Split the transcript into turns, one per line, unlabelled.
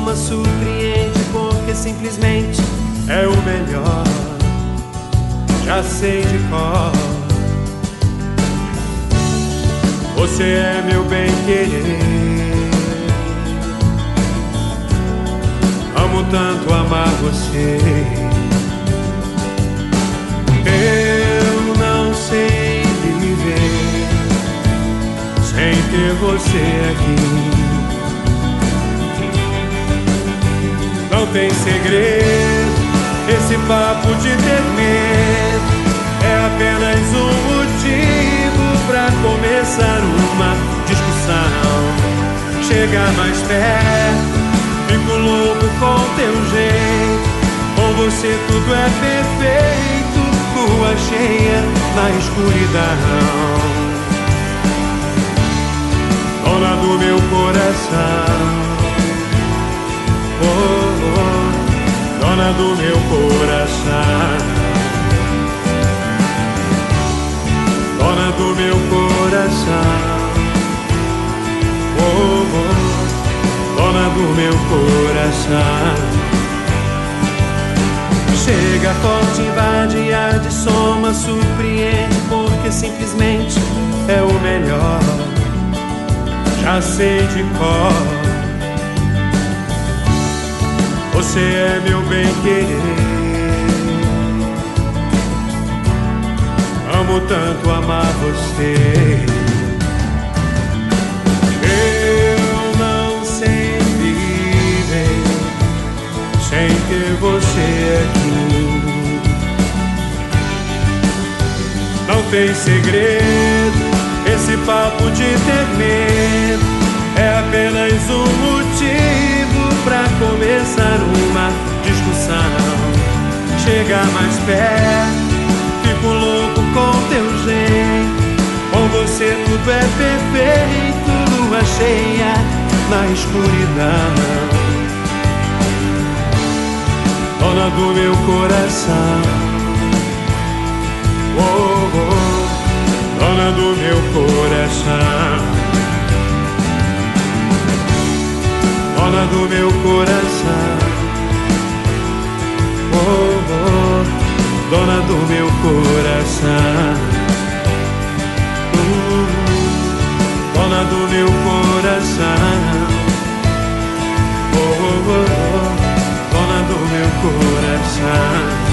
soma surpreende, porque simplesmente é o melhor. Já sei de cor. Você é meu bem-querer. Amo tanto amar você. Eu não sei viver sem ter você aqui. Não tem segredo esse papo de ter medo. É apenas um motivo pra começar uma discussão. Chegar mais perto, fico louco com teu jeito. Com você tudo é perfeito, lua cheia na escuridão. Dona do meu coração, oh, oh, dona do meu coração. Dona do meu coração, oh, oh, dona do meu coração. Chega forte, invade, arde, soma, surpreende, porque simplesmente é o melhor. Já sei de cor. Você é meu bem-querer. Amo tanto amar você. Eu não sei viver sem ter você aqui. Não tem segredo esse papo de ter medo. É apenas um motivo pra começar uma discussão. Chegar mais perto, fico louco com teu jeito. Com você tudo é perfeito, lua cheia na escuridão. Dona do meu coração, oh, oh, dona do meu coração. Dona do meu coração, oh, oh, dona do meu coração. Dona do meu coração, oh, oh, oh, dona do meu coração.